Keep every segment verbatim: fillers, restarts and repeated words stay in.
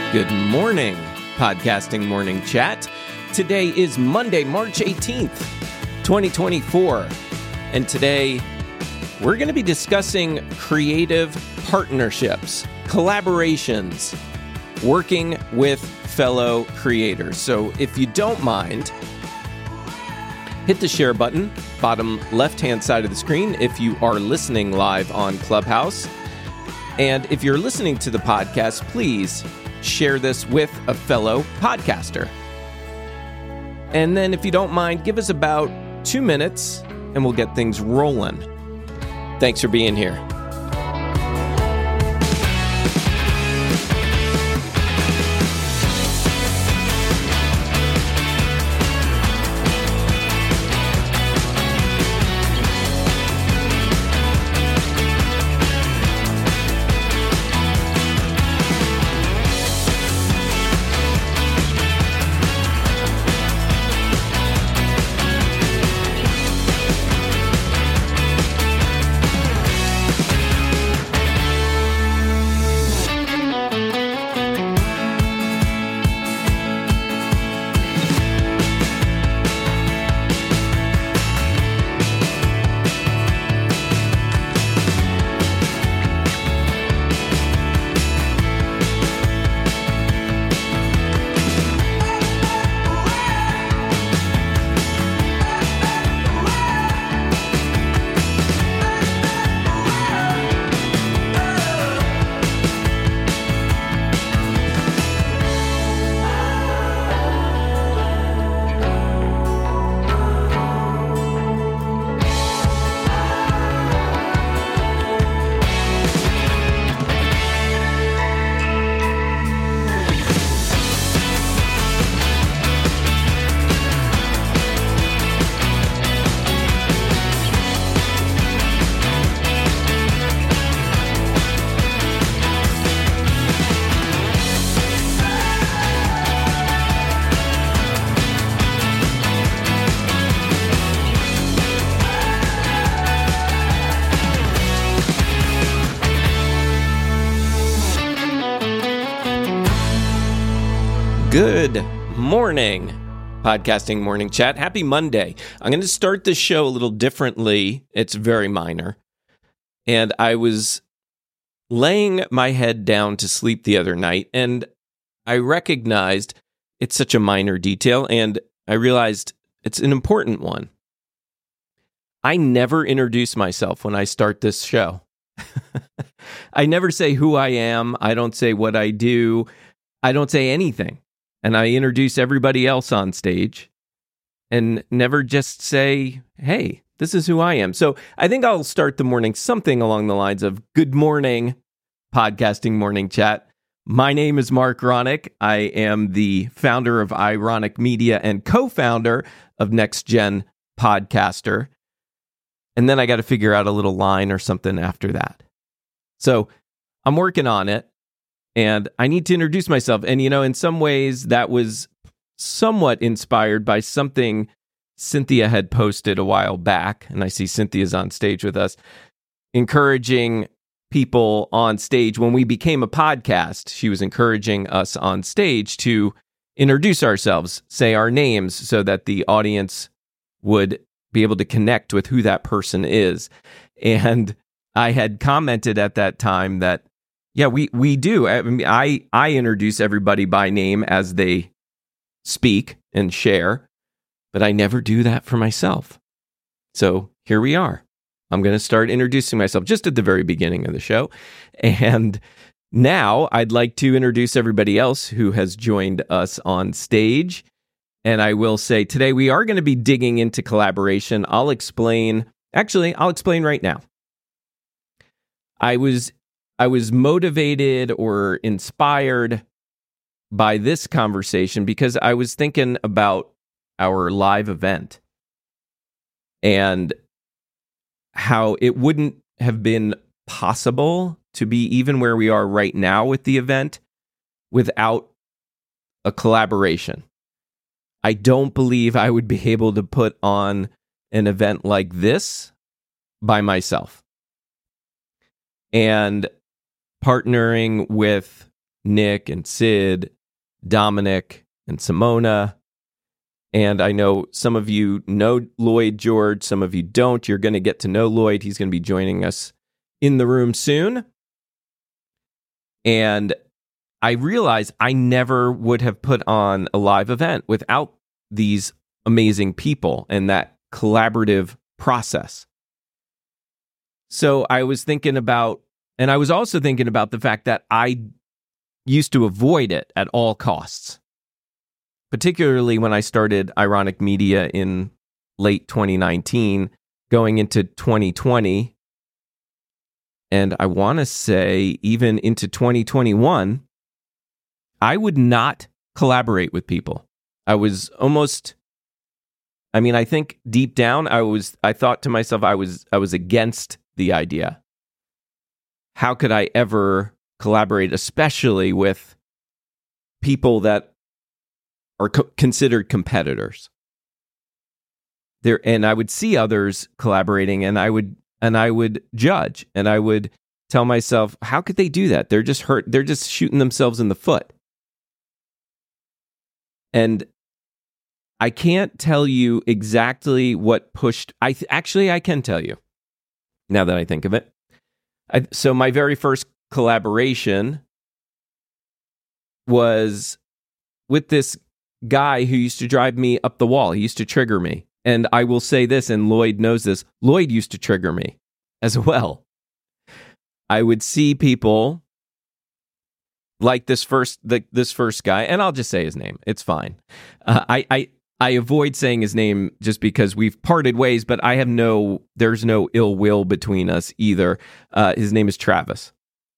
Good morning, Podcasting Morning Chat. Today is Monday, March eighteenth, twenty twenty-four. And today, we're going to be discussing creative partnerships, collaborations, working with fellow creators. So if you don't mind, hit the share button, bottom left-hand side of the screen if you are listening live on Clubhouse. And if you're listening to the podcast, please share this with a fellow podcaster. And then if you don't mind, give us about two minutes and we'll get things rolling. Thanks for being here. Good morning, Podcasting Morning Chat. Happy Monday. I'm going to start the show a little differently. It's very minor. And I was laying my head down to sleep the other night, and I recognized it's such a minor detail, and I realized it's an important one. I never introduce myself when I start this show. I never say who I am. I don't say what I do. I don't say anything. And I introduce everybody else on stage and never just say, hey, this is who I am. So I think I'll start the morning something along the lines of, good morning, Podcasting Morning Chat. My name is Mark Ronick. I am the founder of Ironic Media and co-founder of Next Gen Podcaster. And then I got to figure out a little line or something after that. So I'm working on it. And I need to introduce myself. And, you know, in some ways, that was somewhat inspired by something Cynthia had posted a while back. And I see Cynthia's on stage with us, encouraging people on stage. When we became a podcast, she was encouraging us on stage to introduce ourselves, say our names, so that the audience would be able to connect with who that person is. And I had commented at that time that, yeah, we, we do. I mean, I, I introduce everybody by name as they speak and share, but I never do that for myself. So here we are. I'm going to start introducing myself just at the very beginning of the show. And now I'd like to introduce everybody else who has joined us on stage. And I will say today we are going to be digging into collaboration. I'll explain. Actually, I'll explain right now. I was I was motivated or inspired by this conversation because I was thinking about our live event and how it wouldn't have been possible to be even where we are right now with the event without a collaboration. I don't believe I would be able to put on an event like this by myself. And partnering with Nick and Sid, Dominic and Simona. And I know some of you know Lloyd George, some of you don't. You're going to get to know Lloyd. He's going to be joining us in the room soon. And I realized I never would have put on a live event without these amazing people and that collaborative process. So I was thinking about, and I was also thinking about the fact that I used to avoid it at all costs, particularly when I started Ironic Media in late twenty nineteen, going into twenty twenty. And I want to say even into twenty twenty-one, I would not collaborate with people. I was almost, I mean, I think deep down, I was, I thought to myself, I was, I was against the idea. How could I ever collaborate, especially with people that are co- considered competitors? There, and I would see others collaborating, and I would, and I would judge, and I would tell myself, how could they do that? They're just hurt. They're just shooting themselves in the foot. And I can't tell you exactly what pushed. I th- actually I can tell you now that I think of it. I, so my very first collaboration was with this guy who used to drive me up the wall. He used to trigger me. And I will say this, and Lloyd knows this, Lloyd used to trigger me as well. I would see people like this first the, this first guy, and I'll just say his name. It's fine. Uh, I, I I avoid saying his name just because we've parted ways, but I have no, there's no ill will between us either. Uh, his name is Travis.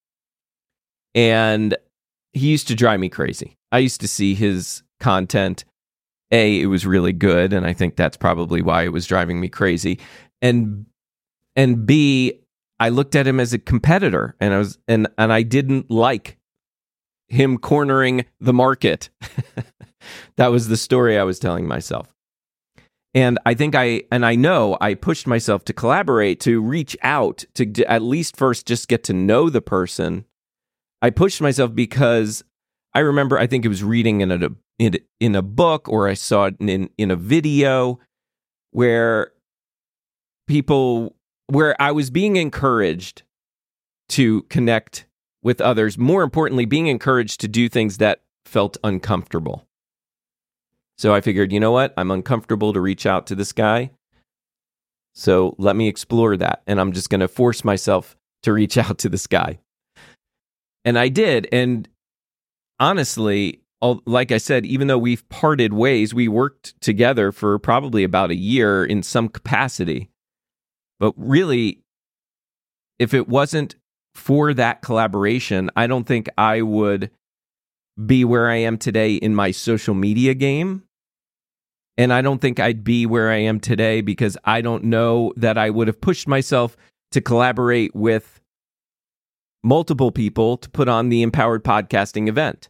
And he used to drive me crazy. I used to see his content. A, it was really good, and I think that's probably why it was driving me crazy. And and B, I looked at him as a competitor, and I was and and I didn't like him cornering the market. That was the story I was telling myself. And I think I, and I know I pushed myself to collaborate, to reach out, to d- at least first just get to know the person. I pushed myself because I remember, I think it was reading in a, in, in a book, or I saw it in, in a video where people, where I was being encouraged to connect with others. More importantly, being encouraged to do things that felt uncomfortable. So I figured, you know what? I'm uncomfortable to reach out to this guy. So let me explore that. And I'm just going to force myself to reach out to this guy. And I did. And honestly, like I said, even though we've parted ways, we worked together for probably about a year in some capacity. But really, if it wasn't for that collaboration, I don't think I would be where I am today in my social media game. And I don't think I'd be where I am today because I don't know that I would have pushed myself to collaborate with multiple people to put on the Empowered Podcasting event.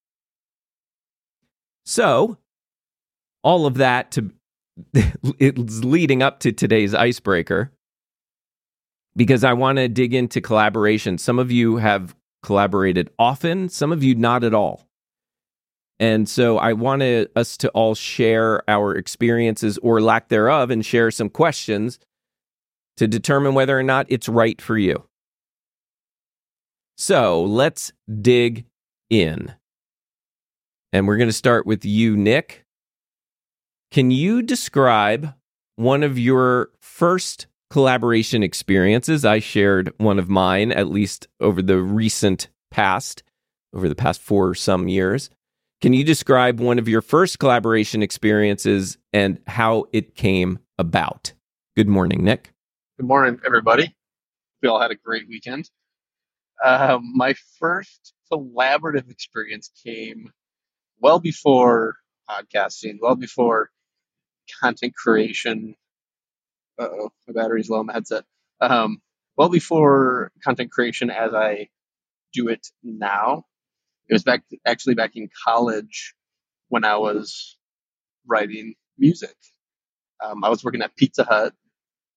So, all of that to it's leading up to today's icebreaker, because I want to dig into collaboration. Some of you have collaborated often, some of you not at all. And so I wanted us to all share our experiences or lack thereof and share some questions to determine whether or not it's right for you. So let's dig in. And we're going to start with you, Nick. Can you describe one of your first collaboration experiences? I shared one of mine, at least over the recent past, over the past four or some years. Can you describe one of your first collaboration experiences and how it came about? Good morning, Nick. Good morning, everybody. We all had a great weekend. Uh, my first collaborative experience came well before podcasting, well before content creation. Uh-oh, my battery's low on my headset. Um, well before content creation as I do it now. It was back actually back in college when I was writing music. Um, I was working at Pizza Hut,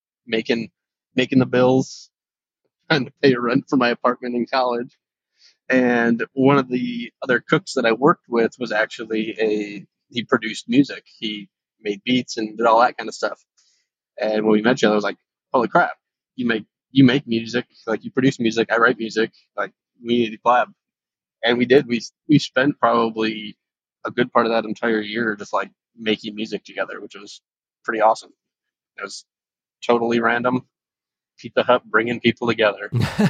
making making the bills, trying to pay rent for my apartment in college. And one of the other cooks that I worked with was actually a, he produced music. He made beats and did all that kind of stuff. And when we met each other, I was like, holy crap, you make, you make music, like you produce music, I write music, like we need to collab. And we did. We we spent probably a good part of that entire year just like making music together, which was pretty awesome. It was totally random. Pizza Hut bringing people together.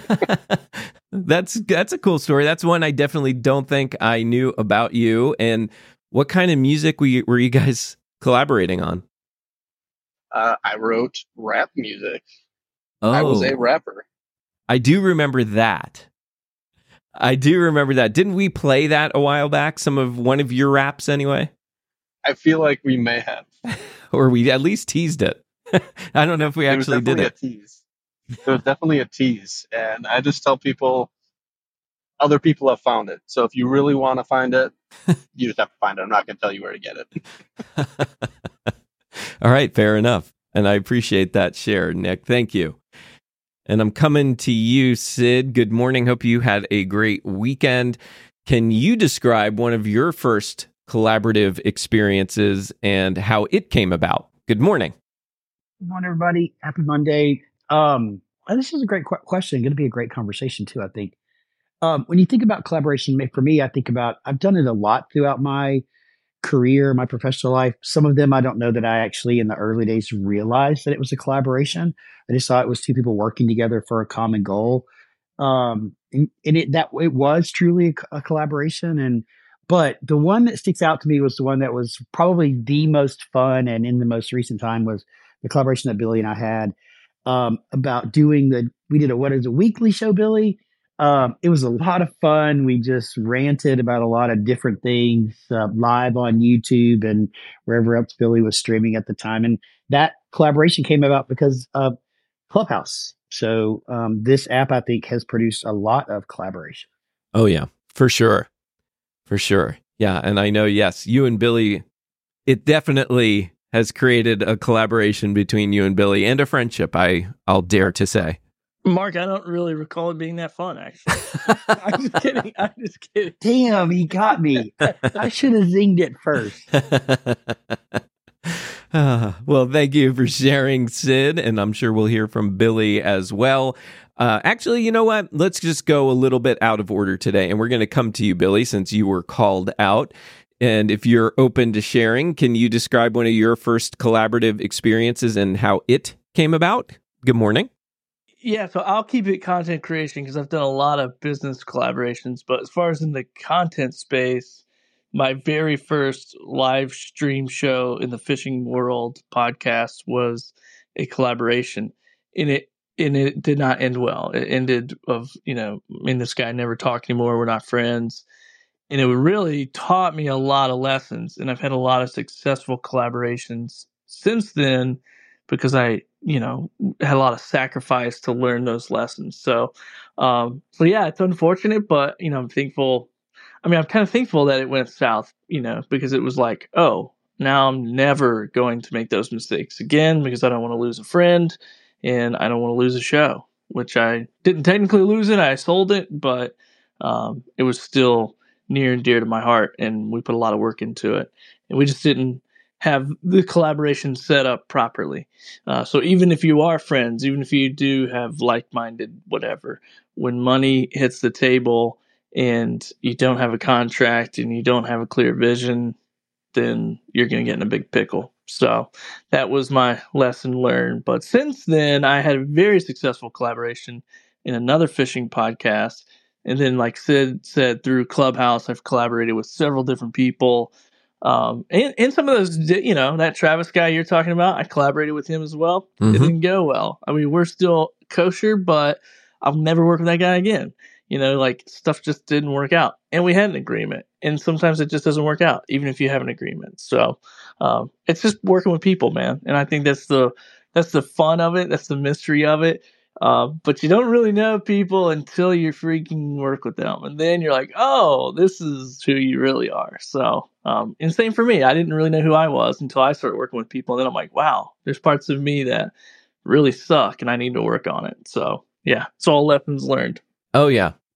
that's that's a cool story. That's one I definitely don't think I knew about you. And what kind of music were you, were you guys collaborating on? Uh, I wrote rap music. Oh, I was a rapper. I do remember that. I do remember that. Didn't we play that a while back? Some of one of your raps, anyway. I feel like we may have, or we at least teased it. I don't know if we actually it did it. A tease. It was definitely a tease, and I just tell people, other people have found it. So if you really want to find it, you just have to find it. I'm not going to tell you where to get it. All right, fair enough, and I appreciate that share, Nick. Thank you. And I'm coming to you, Sid. Good morning. Hope you had a great weekend. Can you describe one of your first collaborative experiences and how it came about? Good morning. Good morning, everybody. Happy Monday. Um, this is a great qu- question. Going to be a great conversation, too, I think. Um, when you think about collaboration, for me, I think about, I've done it a lot throughout my career, my professional life. Some of them I don't know that I actually in the early days realized that it was a collaboration. I just thought it was two people working together for a common goal. Um, and, and it that it was truly a, a collaboration. And but the one that sticks out to me was the one that was probably the most fun, and in the most recent time was the collaboration that Billy and I had um, about doing the. We did a what is a weekly show, Billy. Um, it was a lot of fun. We just ranted about a lot of different things uh, live on YouTube and wherever else Billy was streaming at the time. And that collaboration came about because of Clubhouse. So um, this app, I think, has produced a lot of collaboration. Oh, yeah, for sure. For sure. Yeah. And I know, yes, you and Billy, it definitely has created a collaboration between you and Billy and a friendship, I, I'll dare to say. Mark, I don't really recall it being that fun, actually. I'm just kidding. I'm just kidding. Damn, he got me. I should have zinged it first. uh, well, thank you for sharing, Sid, and I'm sure we'll hear from Billy as well. Uh, actually, you know what? Let's just go a little bit out of order today, and we're going to come to you, Billy, since you were called out. And if you're open to sharing, can you describe one of your first collaborative experiences and how it came about? Good morning. Yeah, so I'll keep it content creation because I've done a lot of business collaborations. But as far as in the content space, my very first live stream show in the fishing world podcast was a collaboration. And it and it did not end well. It ended of, you know, me and this guy never talk anymore. We're not friends. And it really taught me a lot of lessons. And I've had a lot of successful collaborations since then because I, you know, had a lot of sacrifice to learn those lessons. So, um, so yeah, it's unfortunate, but, you know, I'm thankful. I mean, I'm kind of thankful that it went south, you know, because it was like, oh, now I'm never going to make those mistakes again because I don't want to lose a friend and I don't want to lose a show, which I didn't technically lose it. I sold it, but um, it was still near and dear to my heart, and we put a lot of work into it, and we just didn't have the collaboration set up properly. Uh, so even if you are friends, even if you do have like-minded whatever, when money hits the table and you don't have a contract and you don't have a clear vision, then you're going to get in a big pickle. So that was my lesson learned. But since then, I had a very successful collaboration in another fishing podcast. And then, like Sid said, through Clubhouse, I've collaborated with several different people. Um, and, and some of those, you know, that Travis guy you're talking about, I collaborated with him as well. Mm-hmm. It didn't go well. I mean, we're still kosher, but I'll never work with that guy again. You know, like stuff just didn't work out. And we had an agreement. And sometimes it just doesn't work out, even if you have an agreement. So um, it's just working with people, man. And I think that's the that's the fun of it. That's the mystery of it. Uh, but you don't really know people until you freaking work with them. And then you're like, oh, this is who you really are. So, um, and same for me. I didn't really know who I was until I started working with people. And then I'm like, wow, there's parts of me that really suck and I need to work on it. So, yeah, it's all lessons learned. Oh, yeah.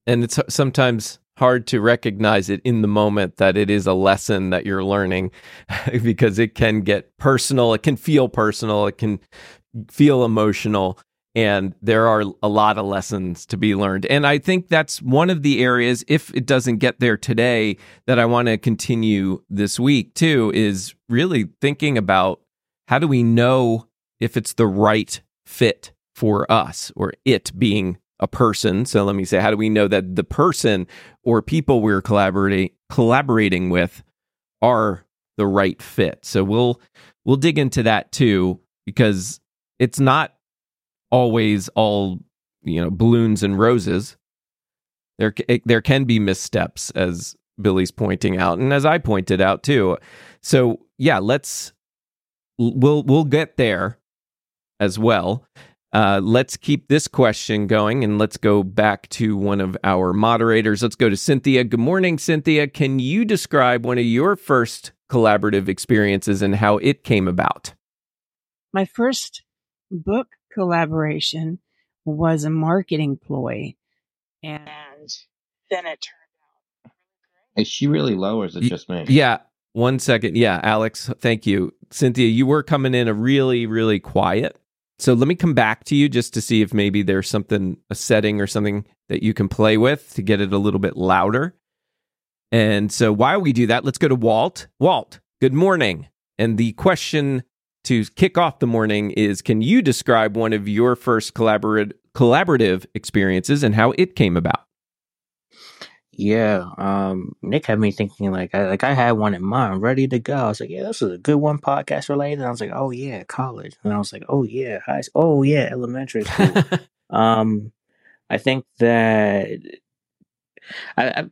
And it's sometimes hard to recognize it in the moment that it is a lesson that you're learning because it can get personal. It can feel personal. It can feel emotional. And there are a lot of lessons to be learned. And I think that's one of the areas, if it doesn't get there today, that I want to continue this week too, is really thinking about how do we know if it's the right fit for us, or it being a person. So let me say, how do we know that the person or people we're collaborating collaborating with are the right fit? So we'll we'll dig into that too, because it's not always all, you know, balloons and roses. There there can be missteps, as Billy's pointing out, and as I pointed out too. So yeah, let's we'll we'll get there as well. Uh, let's keep this question going, and let's go back to one of our moderators. Let's go to Cynthia. Good morning, Cynthia. Can you describe one of your first collaborative experiences and how it came about? My first book collaboration was a marketing ploy, and then it turned out. Is she really low, or is it just me? Yeah, one second. Yeah, Alex, thank you. Cynthia, you were coming in a really, really quiet. So let me come back to you just to see if maybe there's something, a setting or something that you can play with to get it a little bit louder. And so while we do that, let's go to Walt. Walt, good morning. And the question to kick off the morning is, can you describe one of your first collaborative collaborative experiences and how it came about? Yeah, um, Nick had me thinking like I like I had one in mind, ready to go. I was like, yeah, this is a good one, podcast related. And I was like, oh yeah, college. And I was like, oh yeah, high school. Oh yeah, elementary school. um, I think that I, I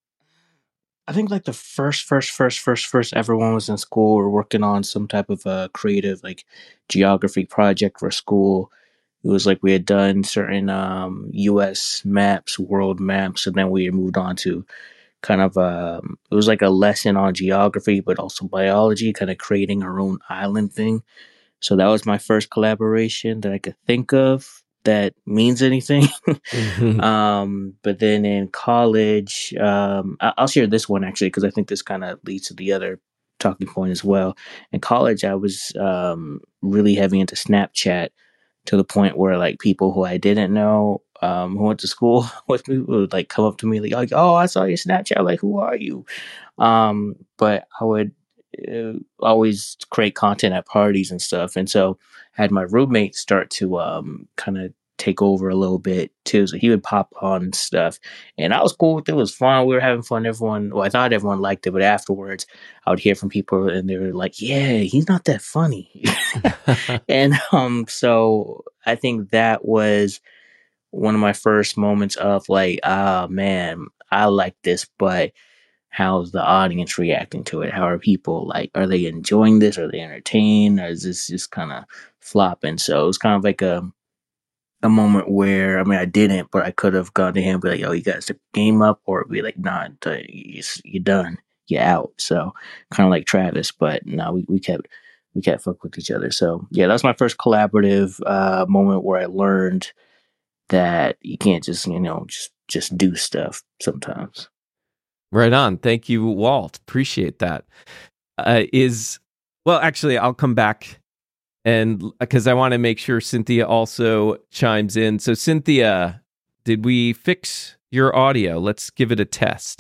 I think like the first, first, first, first, first everyone was in school or working on some type of a creative like geography project for school. It was like we had done certain um, U S maps, world maps, and then we moved on to kind of um, it was like a lesson on geography, but also biology, kind of creating our own island thing. So that was my first collaboration that I could think of that means anything. Mm-hmm. um, but then in college, um, I- I'll share this one actually because I think this kind of leads to the other talking point as well. In college, I was um, really heavy into Snapchat to the point where like people who I didn't know um, who went to school with me would like come up to me like, "Oh, I saw your Snapchat. Like, who are you?" Um, but I would uh, always create content at parties and stuff, and so I had my roommate start to um, kind of take over a little bit too. So he would pop on and stuff, and I was cool with it. It was fun. We were having fun. Everyone, well, I thought everyone liked it, but afterwards, I would hear from people, and they were like, "Yeah, he's not that funny." And um, so I think that was one of my first moments of like, ah, man, I like this, but how's the audience reacting to it? How are people like? Are they enjoying this? Are they entertained? Or is this just kind of flopping? So it was kind of like a a moment where I mean I didn't, but I could have gone to him and be like, "Yo, you guys the game up," or be like, "Nah, you you're done, you're out." So kind of like Travis, but no, we we kept we kept fuck with each other. So yeah, that's my first collaborative uh, moment where I learned that you can't just you know just just do stuff sometimes. Right on. Thank you, Walt. Appreciate that. Uh, is well, actually, I'll come back. And because I want to make sure Cynthia also chimes in. So, Cynthia, did we fix your audio? Let's give it a test.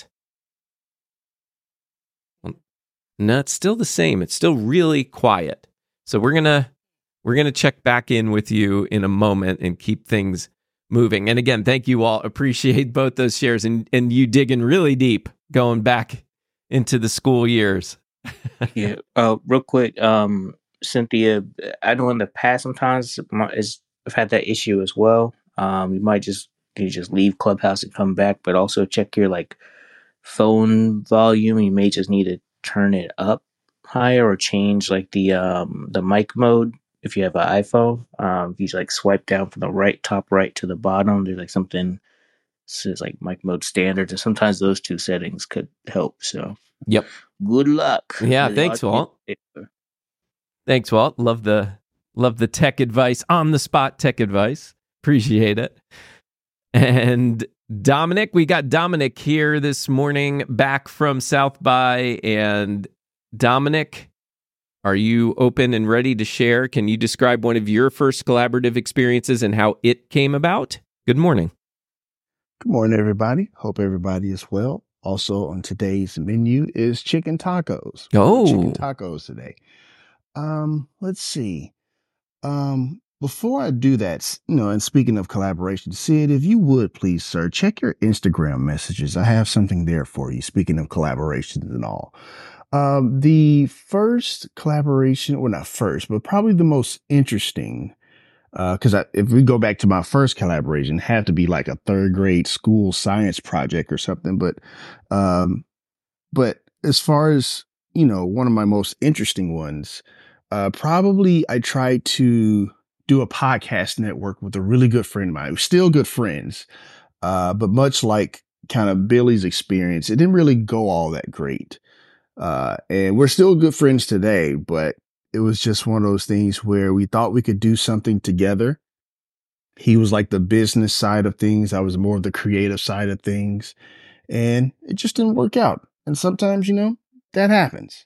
No, it's still the same. It's still really quiet. So we're gonna we're gonna check back in with you in a moment and keep things moving. And again, thank you all. Appreciate both those shares and and you digging really deep, going back into the school years. Yeah. Uh, real quick. Um. Cynthia, I know in the past sometimes my, is, I've had that issue as well. Um, you might just you just leave Clubhouse and come back, but also check your like phone volume. You may just need to turn it up higher or change like the um the mic mode if you have an iPhone. Um, if you like swipe down from the right top right to the bottom, there's like something says like mic mode standard, and sometimes those two settings could help. So yep, good luck. Yeah, thanks, Walt. Thanks, Walt. Love the love the tech advice, on the spot tech advice. Appreciate it. And Dominic, we got Dominic here this morning back from South by. And Dominic, are you open and ready to share? Can you describe one of your first collaborative experiences and how it came about? Good morning. Good morning, everybody. Hope everybody is well. Also on today's menu is chicken tacos. Oh, chicken tacos today. Um, let's see. Um, before I do that, you know, and speaking of collaboration, Sid, if you would please, sir, check your Instagram messages. I have something there for you. Speaking of collaborations and all. Um, the first collaboration, well, not first, but probably the most interesting, uh, cause I, if we go back to my first collaboration, it had to be like a third grade school science project or something. But, um, but as far as, you know, one of my most interesting ones, uh, probably I tried to do a podcast network with a really good friend of mine. We're still good friends. Uh, but much like kind of Billy's experience, it didn't really go all that great. Uh, and we're still good friends today, but it was just one of those things where we thought we could do something together. He was like the business side of things. I was more of the creative side of things, and it just didn't work out. And sometimes, you know, that happens.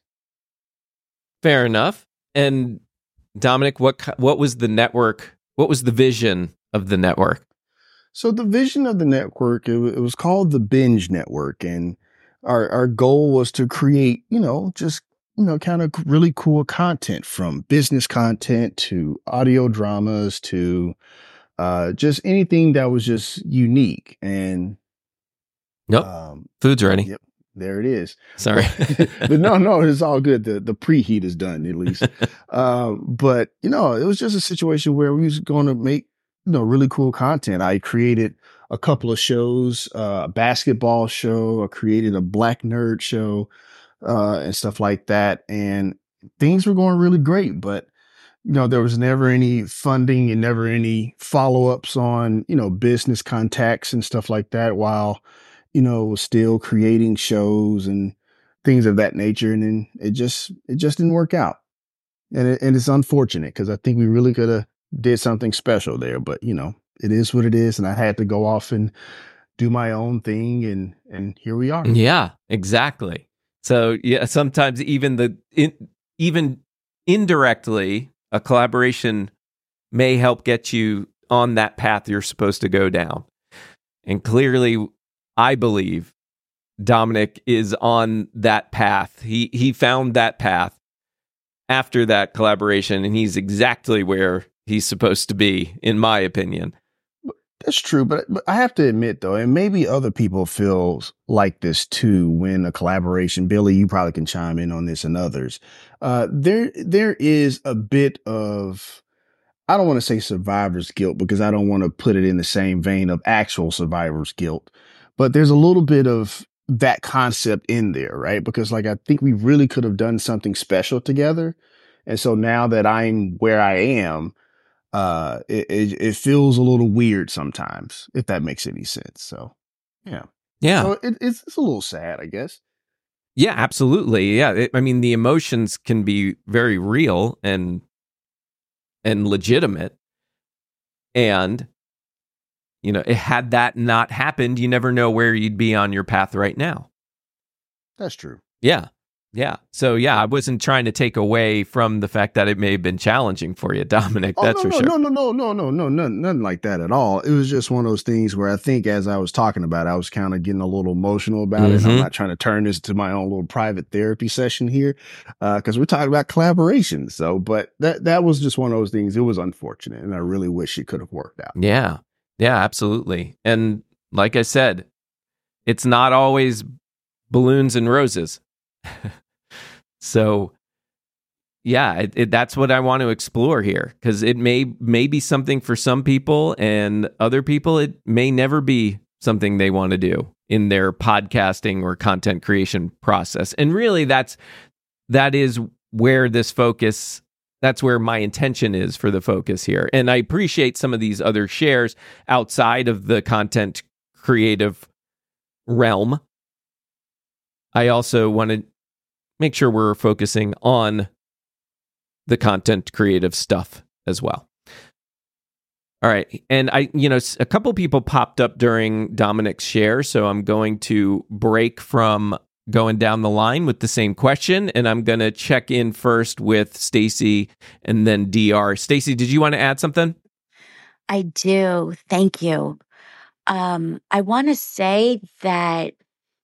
Fair enough. And Dominic, what, what was the network? What was the vision of the network? So the vision of the network, it, it was called the Binge Network, and Our our goal was to create, you know, just, you know, kind of really cool content, from business content to audio dramas to uh, just anything that was just unique. And nope, um, food's ready. Yep, there it is. Sorry, but no, no, it's all good. The the preheat is done at least. uh, but you know, it was just a situation where we was going to make, you know, really cool content. I created a couple of shows, uh, a basketball show. I created a black nerd show, uh, and stuff like that. And things were going really great, but you know, there was never any funding and never any follow-ups on, you know, business contacts and stuff like that, while, you know, was still creating shows and things of that nature. And then it just, it just didn't work out. And it, and it's unfortunate, because I think we really could have did something special there, but you know, it is what it is. And I had to go off and do my own thing. And, and here we are. Yeah, exactly. So yeah, sometimes even the, in, even indirectly, a collaboration may help get you on that path you're supposed to go down. And clearly, I believe Dominic is on that path. He, he found that path after that collaboration, and he's exactly where he's supposed to be, in my opinion. That's true, but, but I have to admit, though, and maybe other people feel like this too, when a collaboration, Billy, you probably can chime in on this, and others, uh, there there is a bit of, I don't want to say survivor's guilt, because I don't want to put it in the same vein of actual survivor's guilt, but there's a little bit of that concept in there, right? Because like, I think we really could have done something special together. And so now that I'm where I am, uh, it, it, it feels a little weird sometimes, if that makes any sense. So, yeah. Yeah. So it, it's, it's a little sad, I guess. Yeah, absolutely. Yeah. It, I mean, the emotions can be very real and, and legitimate. And, you know, had that not happened, you never know where you'd be on your path right now. That's true. Yeah. Yeah. So, yeah, I wasn't trying to take away from the fact that it may have been challenging for you, Dominic. Oh, that's no, for no, sure. No, no, no, no, no, no, nothing, nothing like that at all. It was just one of those things where I think, as I was talking about it, I was kind of getting a little emotional about mm-hmm. it. And I'm not trying to turn this to my own little private therapy session here, because uh, we're talking about collaboration. So, but that that was just one of those things. It was unfortunate, and I really wish it could have worked out. Yeah. Yeah, absolutely. And like I said, it's not always balloons and roses. So, yeah, it, it, that's what I want to explore here, because it may, may be something for some people, and other people, it may never be something they want to do in their podcasting or content creation process. And really, that's that is where this focus, that's where my intention is for the focus here. And I appreciate some of these other shares outside of the content creative realm. I also want to make sure we're focusing on the content creative stuff as well. All right. And I, you know, a couple people popped up during Dominic's share, so I'm going to break from going down the line with the same question, and I'm going to check in first with Stacy and then D R. Stacy, did you want to add something? I do. Thank you. Um, I want to say that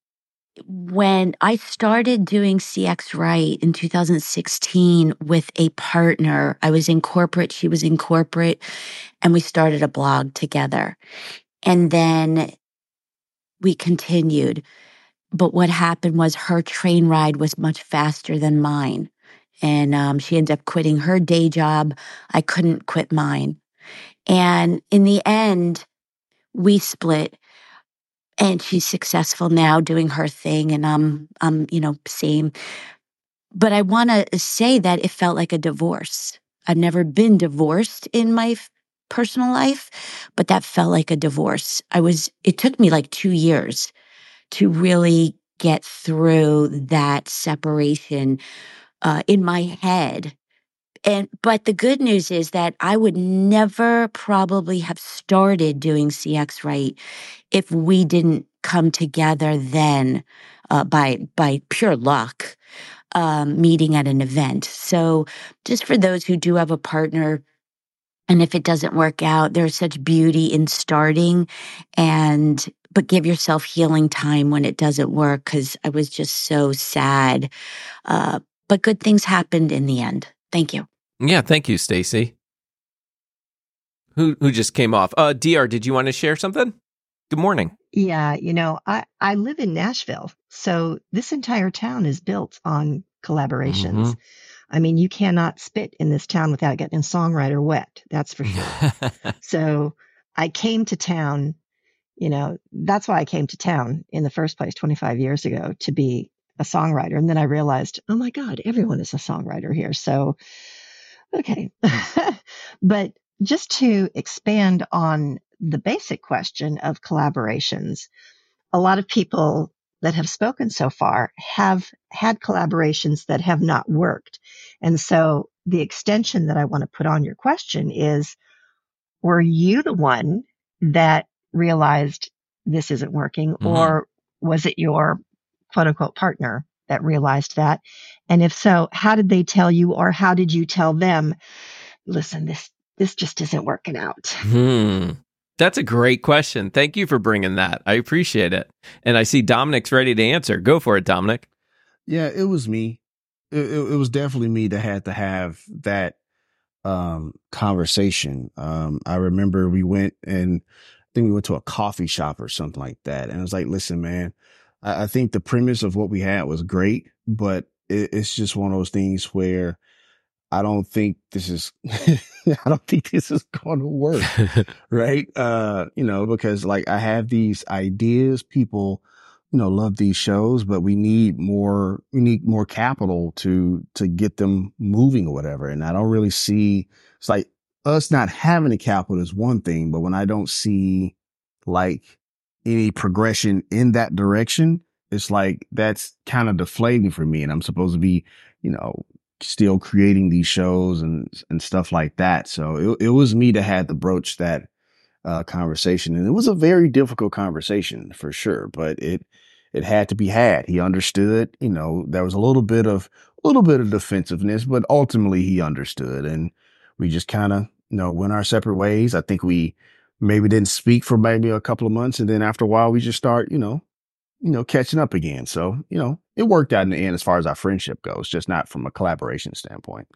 when I started doing C X Right in two thousand sixteen with a partner, I was in corporate, she was in corporate, and we started a blog together. And then we continued. But what happened was her train ride was much faster than mine. And um, she ended up quitting her day job. I couldn't quit mine. And in the end, we split. And she's successful now doing her thing. And I'm, I'm, you know, same. But I want to say that it felt like a divorce. I've never been divorced in my f- personal life, but that felt like a divorce. I was, it took me like two years to really get through that separation uh, in my head. And but the good news is that I would never probably have started doing C X Right if we didn't come together then uh, by by pure luck, um, meeting at an event. So just for those who do have a partner, and if it doesn't work out, there's such beauty in starting, and but give yourself healing time when it doesn't work, because I was just so sad. Uh, but good things happened in the end. Thank you. Yeah, thank you, Stacy. Who who just came off? Uh, D R, did you want to share something? Good morning. Yeah, you know, I, I live in Nashville, so this entire town is built on collaborations. Mm-hmm. I mean, you cannot spit in this town without getting a songwriter wet, that's for sure. So I came to town, you know, that's why I came to town in the first place twenty-five years ago, to be a songwriter. And then I realized, oh my God, everyone is a songwriter here. So, okay. But just to expand on the basic question of collaborations, a lot of people that have spoken so far have had collaborations that have not worked. And so the extension that I want to put on your question is, were you the one that realized this isn't working, mm-hmm. or was it your quote unquote partner that realized that? And if so, how did they tell you, or how did you tell them, listen, this, this just isn't working out? Hmm. That's a great question. Thank you for bringing that. I appreciate it. And I see Dominic's ready to answer. Go for it, Dominic. Yeah, it was me. It, it, it was definitely me that had to have that um, conversation. Um, I remember we went and I think we went to a coffee shop or something like that. And I was like, listen, man, I, I think the premise of what we had was great, but it, it's just one of those things where I don't think this is, I don't think this is going to work. Right. Uh, you know, because like I have these ideas, people, you know, love these shows, but we need more, we need more capital to, to get them moving or whatever. And I don't really see, it's like us not having the capital is one thing, but when I don't see like any progression in that direction, it's like, that's kind of deflating for me. And I'm supposed to be, you know, still creating these shows and and stuff like that. So it, it was me that had to broach that uh, conversation, and it was a very difficult conversation for sure. But it it had to be had. He understood. You know, there was a little bit of a little bit of defensiveness, but ultimately he understood, and we just kind of you know went our separate ways. I think we maybe didn't speak for maybe a couple of months, and then after a while we just start you know you know catching up again. So you know. It worked out in the end as far as our friendship goes, just not from a collaboration standpoint.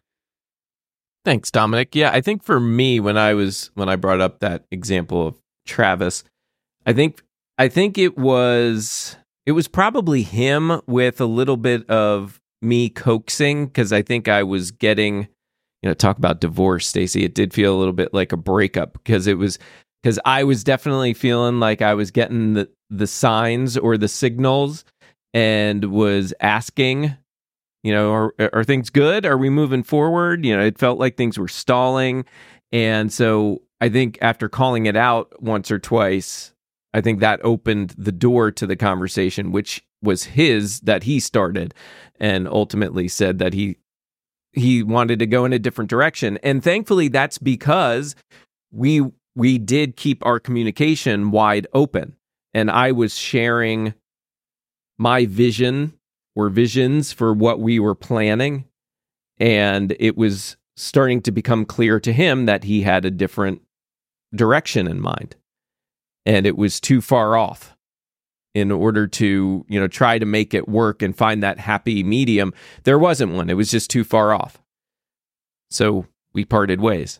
Thanks, Dominic. Yeah, I think for me, when I was when I brought up that example of Travis, I think I think it was it was probably him with a little bit of me coaxing, because I think I was getting, you know, talk about divorce, Stacey. It did feel a little bit like a breakup, because it was because I was definitely feeling like I was getting the the signs or the signals, and was asking, you know, are, are things good? Are we moving forward? You know, it felt like things were stalling. And so I think after calling it out once or twice, I think that opened the door to the conversation, which was his, that he started, and ultimately said that he he wanted to go in a different direction. And thankfully, that's because we we did keep our communication wide open. And I was sharing my vision or visions for what we were planning. And it was starting to become clear to him that he had a different direction in mind. And it was too far off in order to, you know, try to make it work and find that happy medium. There wasn't one. It was just too far off. So we parted ways.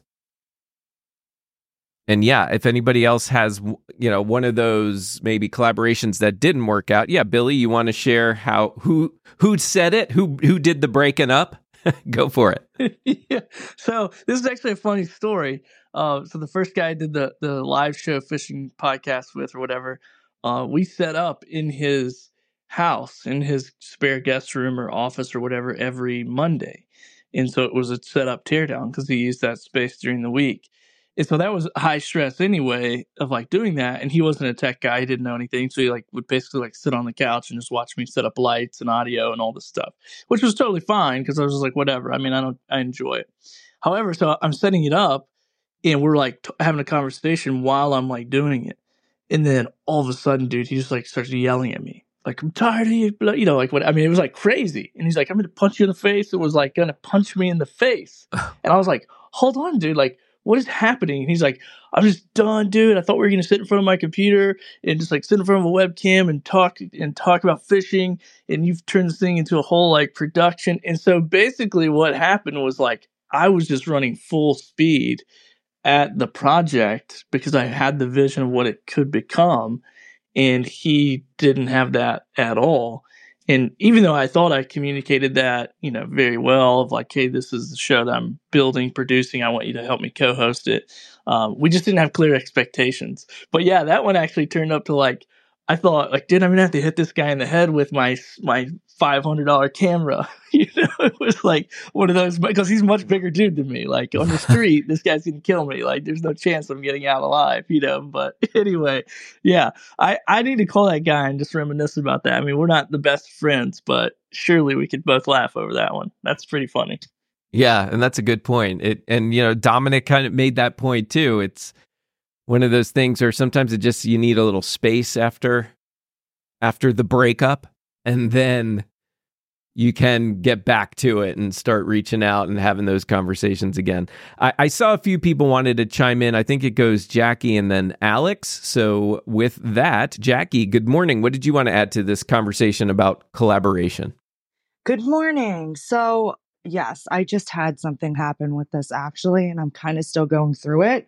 And yeah, if anybody else has, you know, one of those maybe collaborations that didn't work out, yeah, Billy, you want to share how who who said it, who who did the breaking up? Go for it. Yeah. So this is actually a funny story. Uh, so the first guy I did the the live show fishing podcast with or whatever, uh, we set up in his house, in his spare guest room or office or whatever every Monday. And so it was a set up teardown because he used that space during the week. And so that was high stress anyway of like doing that. And he wasn't a tech guy. He didn't know anything. So he like would basically like sit on the couch and just watch me set up lights and audio and all this stuff, which was totally fine because I was just like, whatever. I mean, I don't, I enjoy it. However, so I'm setting it up and we're like t- having a conversation while I'm like doing it. And then all of a sudden, dude, he just like starts yelling at me. Like, I'm tired of you, you know, like what, I mean, it was like crazy. And he's like, I'm going to punch you in the face. It was like going to punch me in the face. And I was like, hold on, dude. Like, what is happening? And he's like, I'm just done, dude. I thought we were going to sit in front of my computer and just like sit in front of a webcam and talk and talk about fishing. And you've turned this thing into a whole like production. And so basically what happened was like, I was just running full speed at the project because I had the vision of what it could become. And he didn't have that at all. And even though I thought I communicated that, you know, very well of like, hey, this is the show that I'm building, producing. I want you to help me co-host it. Um, we just didn't have clear expectations. But yeah, that one actually turned up to like, I thought like, dude, I'm going to have to hit this guy in the head with my, my five hundred dollars camera. You know, it was like one of those, because he's a much bigger dude than me. Like on the street, this guy's going to kill me. Like there's no chance I'm getting out alive, you know, but anyway, yeah, I, I need to call that guy and just reminisce about that. I mean, we're not the best friends, but surely we could both laugh over that one. That's pretty funny. Yeah. And that's a good point. It, and, you know, Dominic kind of made that point too. It's one of those things where sometimes it just, you need a little space after, after the breakup, and then you can get back to it and start reaching out and having those conversations again. I, I saw a few people wanted to chime in. I think it goes Jackie and then Alex. So with that, Jackie, good morning. What did you want to add to this conversation about collaboration? Good morning. So yes, I just had something happen with this actually, and I'm kind of still going through it.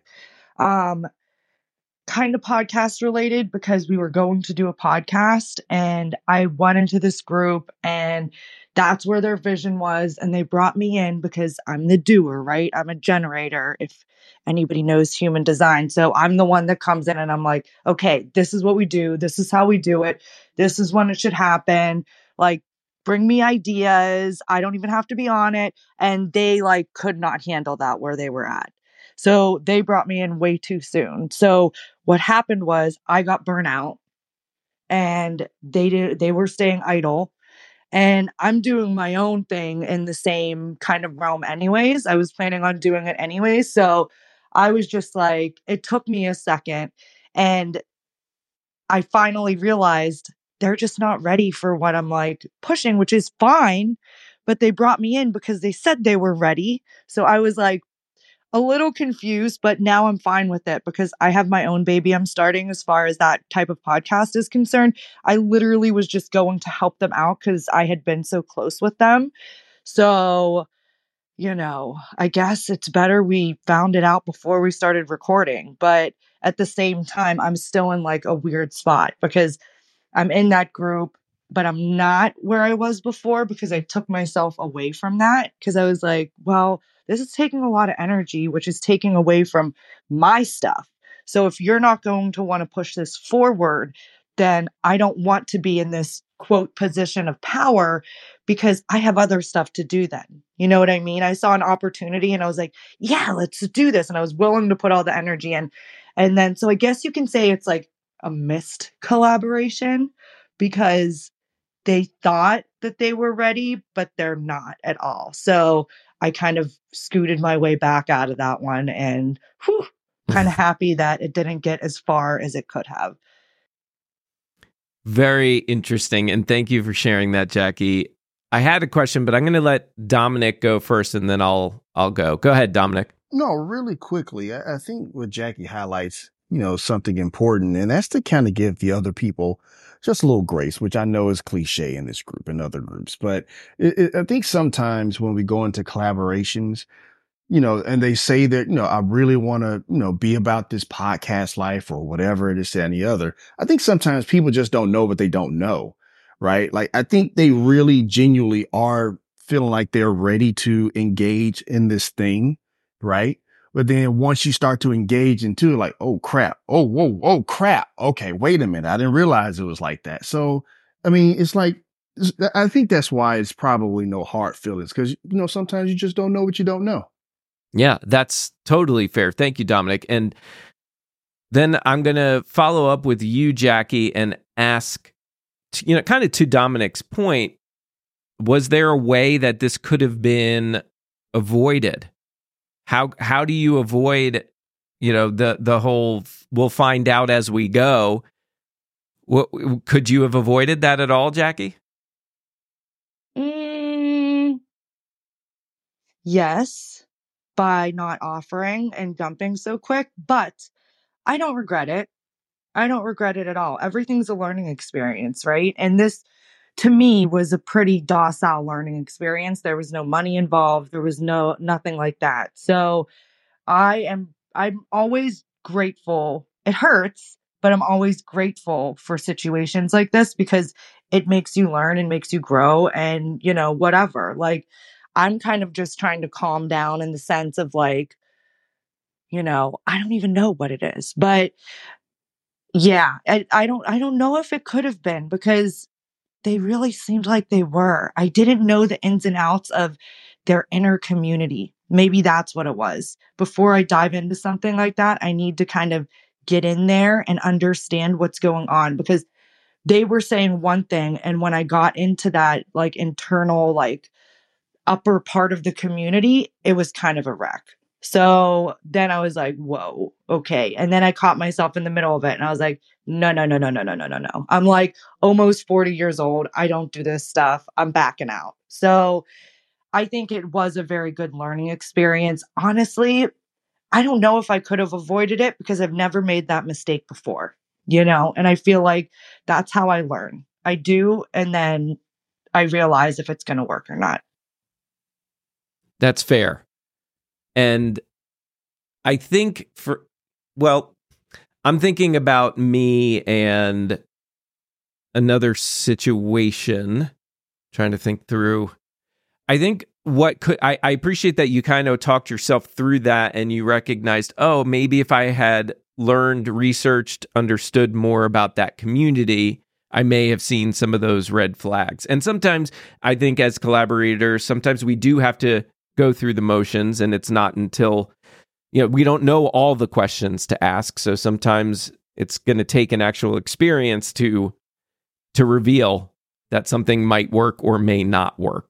Um, kind of podcast related because we were going to do a podcast and I went into this group and that's where their vision was. And they brought me in because I'm the doer, right? I'm a generator. If anybody knows human design. So I'm the one that comes in and I'm like, okay, this is what we do. This is how we do it. This is when it should happen. Like, bring me ideas. I don't even have to be on it. And they like could not handle that where they were at. So they brought me in way too soon. So what happened was I got burnout and they did, they were staying idle and I'm doing my own thing in the same kind of realm anyways. I was planning on doing it anyways. So I was just like, it took me a second and I finally realized they're just not ready for what I'm like pushing, which is fine. But they brought me in because they said they were ready. So I was like, a little confused, but now I'm fine with it because I have my own baby I'm starting as far as that type of podcast is concerned. I literally was just going to help them out because I had been so close with them. So, you know, I guess it's better we found it out before we started recording. But at the same time, I'm still in like a weird spot because I'm in that group, but I'm not where I was before because I took myself away from that because I was like, well, this is taking a lot of energy, which is taking away from my stuff. So if you're not going to want to push this forward, then I don't want to be in this quote position of power because I have other stuff to do then. You know what I mean? I saw an opportunity and I was like, yeah, let's do this. And I was willing to put all the energy in. And then, so I guess you can say it's like a missed collaboration because they thought that they were ready, but they're not at all. So I kind of scooted my way back out of that one and whew, kind of happy that it didn't get as far as it could have. Very interesting. And thank you for sharing that, Jackie. I had a question, but I'm going to let Dominic go first and then I'll I'll go. Go ahead, Dominic. No, really quickly. I, I think what Jackie highlights, you know, something important, and that's to kind of give the other people just a little grace, which I know is cliche in this group and other groups. But it, it, I think sometimes when we go into collaborations, you know, and they say that, you know, I really want to, you know, be about this podcast life or whatever it is, that, and the other. I think sometimes people just don't know what they don't know, right? Like, I think they really genuinely are feeling like they're ready to engage in this thing, right? But then once you start to engage into it, like, oh crap, oh, whoa, oh crap. Okay, wait a minute. I didn't realize it was like that. So, I mean, it's like, I think that's why it's probably no hard feelings, because, you know, sometimes you just don't know what you don't know. Yeah, that's totally fair. Thank you, Dominic. And then I'm going to follow up with you, Jackie, and ask, you know, kind of to Dominic's point, was there a way that this could have been avoided? How how do you avoid, you know, the the whole we'll find out as we go? What, could you have avoided that at all, Jackie? Mm, yes. By not offering and dumping so quick, but I don't regret it. I don't regret it at all. Everything's a learning experience, right? And this, to me, was a pretty docile learning experience. There was no money involved. There was no, nothing like that. So I am, I'm always grateful. It hurts, but I'm always grateful for situations like this because it makes you learn and makes you grow and, you know, whatever. Like, I'm kind of just trying to calm down in the sense of like, you know, I don't even know what it is, but yeah, I, I don't, I don't know if it could have been because they really seemed like they were. I didn't know the ins and outs of their inner community. Maybe that's what it was. Before I dive into something like that, I need to kind of get in there and understand what's going on because they were saying one thing. And when I got into that like internal, like upper part of the community, it was kind of a wreck. So then I was like, whoa, okay. And then I caught myself in the middle of it and I was like, no, no, no, no, no, no, no, no, no. I'm like almost forty years old. I don't do this stuff. I'm backing out. So I think it was a very good learning experience. Honestly, I don't know if I could have avoided it because I've never made that mistake before, you know, and I feel like that's how I learn. I do. And then I realize if it's going to work or not. That's fair. And I think for, well, I'm thinking about me and another situation, trying to think through. I think what could, I, I appreciate that you kind of talked yourself through that and you recognized, oh, maybe if I had learned, researched, understood more about that community, I may have seen some of those red flags. And sometimes I think as collaborators, sometimes we do have to go through the motions and it's not until, you know, we don't know all the questions to ask. So sometimes it's going to take an actual experience to, to reveal that something might work or may not work.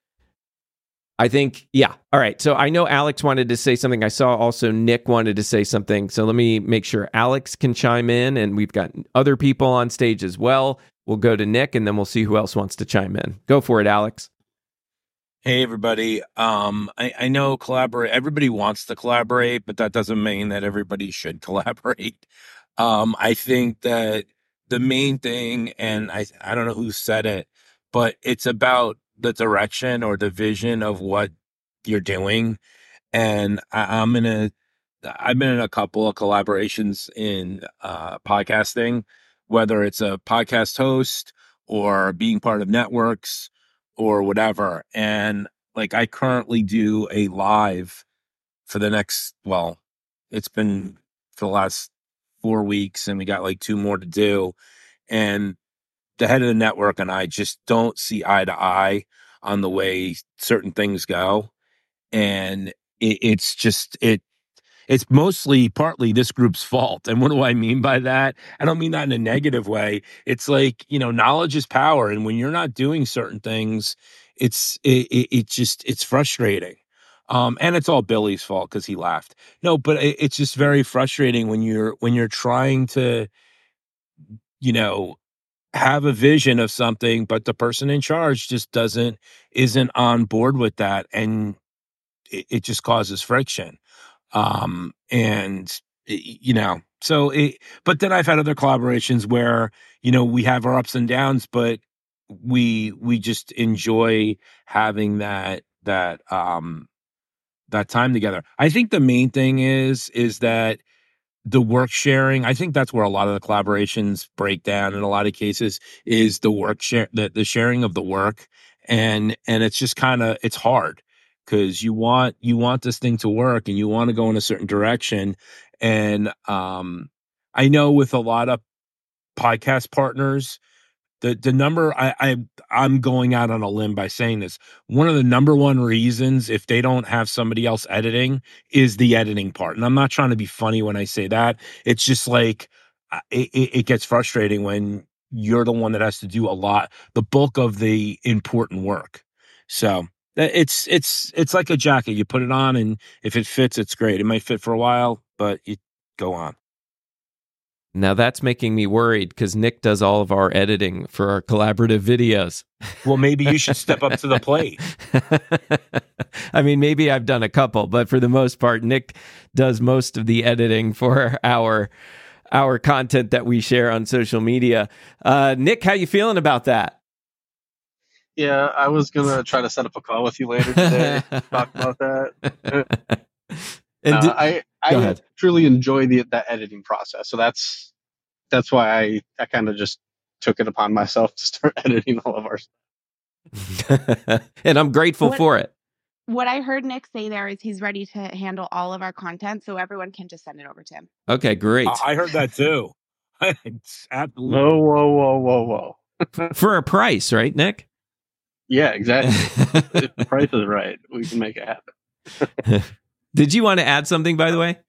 I think, yeah. All right. So I know Alex wanted to say something. I saw also Nick wanted to say something. So let me make sure Alex can chime in, and we've got other people on stage as well. We'll go to Nick and then we'll see who else wants to chime in. Go for it, Alex. Hey, everybody. Um, I, I know collaborate. Everybody wants to collaborate, but that doesn't mean that everybody should collaborate. Um, I think that the main thing, and I, I don't know who said it, but it's about the direction or the vision of what you're doing. And I, I'm in a, I've been in a couple of collaborations in uh, podcasting, whether it's a podcast host or being part of networks or whatever. And like, I currently do a live for the next, well, it's been for the last four weeks and we got like two more to do. And the head of the network and I just don't see eye to eye on the way certain things go. And it, it's just, it, it's mostly partly this group's fault. And what do I mean by that? I don't mean that in a negative way. It's like, you know, knowledge is power. And when you're not doing certain things, it's, it, it, it just, it's frustrating. Um, and it's all Billy's fault because he laughed. No, but it, it's just very frustrating when you're when you're trying to, you know, have a vision of something, but the person in charge just doesn't isn't on board with that, and it, it just causes friction. Um, and you know, so it. But then I've had other collaborations where you know we have our ups and downs, but we we just enjoy having that that um that time together. I think the main thing is is that the work sharing, I think that's where a lot of the collaborations break down in a lot of cases is the work share the, the sharing of the work. And and it's just kind of it's hard because you want you want this thing to work and you want to go in a certain direction. And um I know with a lot of podcast partners, the the number I, I I'm going out on a limb by saying this. One of the number one reasons if they don't have somebody else editing is the editing part. And I'm not trying to be funny when I say that. It's just like uh, it, it gets frustrating when you're the one that has to do a lot, the bulk of the important work. So it's it's it's like a jacket. You put it on, and if it fits, it's great. It might fit for a while, but you go on. Now that's making me worried because Nick does all of our editing for our collaborative videos. Well, maybe you should step up to the plate. I mean, maybe I've done a couple, but for the most part, Nick does most of the editing for our our content that we share on social media. Uh, Nick, how you feeling about that? Yeah, I was gonna try to set up a call with you later today to talk about that. And uh, did, I I truly enjoy the that editing process, so that's that's why I I kind of just took it upon myself to start editing all of our stuff. And I'm grateful what, for it. What I heard Nick say there is he's ready to handle all of our content, so everyone can just send it over to him. Okay, great. I heard that too. Absolutely. Whoa, whoa, whoa, whoa, whoa! For a price, right, Nick? Yeah, exactly. If the price is right, we can make it happen. Did you want to add something, by the way?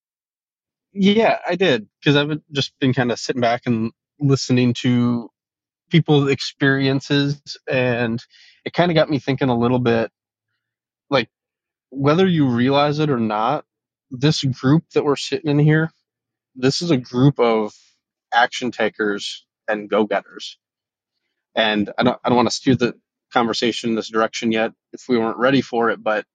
Yeah, I did, because I've just been kind of sitting back and listening to people's experiences, and it kind of got me thinking a little bit, like, whether you realize it or not, this group that we're sitting in here, this is a group of action takers and go-getters. And I don't, I don't want to steer the conversation in this direction yet if we weren't ready for it, but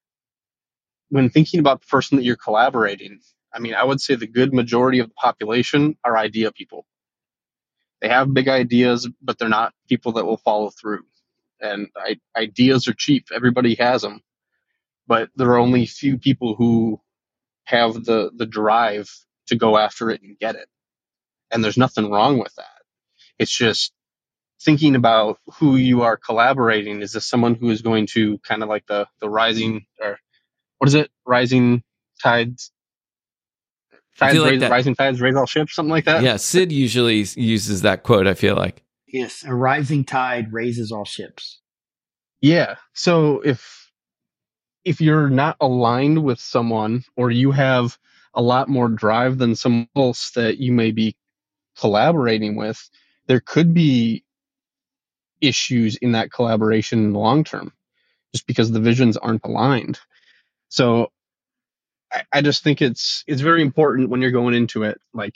when thinking about the person that you're collaborating, I mean, I would say the good majority of the population are idea people. They have big ideas, but they're not people that will follow through. And I, ideas are cheap. Everybody has them. But there are only few people who have the, the drive to go after it and get it. And there's nothing wrong with that. It's just thinking about who you are collaborating. Is this someone who is going to kind of like the, the rising, or what is it? Rising tides? Tides like raise, that, rising tides raise all ships, something like that. Yeah, Sid usually uses that quote, I feel like. Yes, a rising tide raises all ships. Yeah. So if if you're not aligned with someone, or you have a lot more drive than someone else that you may be collaborating with, there could be issues in that collaboration in the long term, just because the visions aren't aligned. So I, I just think it's it's very important when you're going into it, like,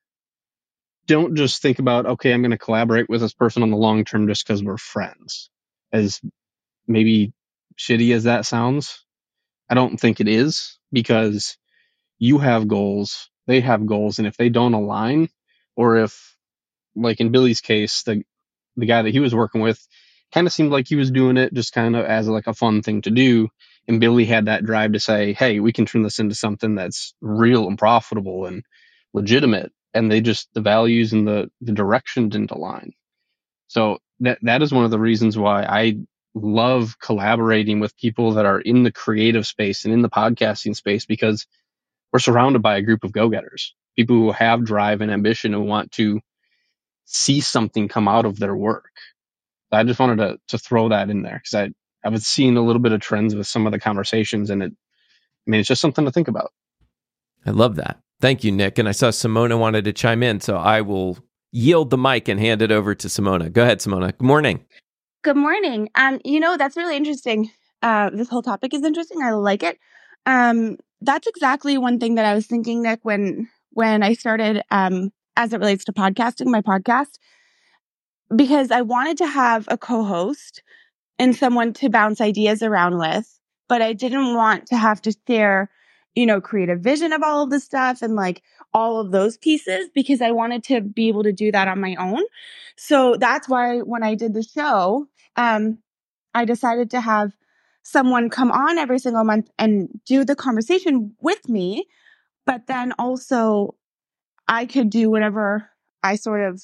don't just think about, okay, I'm going to collaborate with this person on the long term just because we're friends. As maybe shitty as that sounds, I don't think it is, because you have goals, they have goals, and if they don't align, or if, like in Billy's case, the the guy that he was working with kind of seemed like he was doing it just kind of as like a fun thing to do, and Billy had that drive to say, hey, we can turn this into something that's real and profitable and legitimate. And they just, the values and the, the direction didn't align. So that that is one of the reasons why I love collaborating with people that are in the creative space and in the podcasting space, because we're surrounded by a group of go-getters, people who have drive and ambition and want to see something come out of their work. I just wanted to to throw that in there, because I, I was seeing a little bit of trends with some of the conversations, and it, I mean, it's just something to think about. I love that. Thank you, Nick. And I saw Simona wanted to chime in, so I will yield the mic and hand it over to Simona. Go ahead, Simona. Good morning. Good morning. Um, you know, that's really interesting. Uh, this whole topic is interesting. I like it. Um, that's exactly one thing that I was thinking, Nick, when when I started, um, as it relates to podcasting, my podcast, because I wanted to have a co-host and someone to bounce ideas around with, but I didn't want to have to share, you know, creative vision of all of this stuff and like all of those pieces, because I wanted to be able to do that on my own. So that's why when I did the show, um, I decided to have someone come on every single month and do the conversation with me, but then also I could do whatever I sort of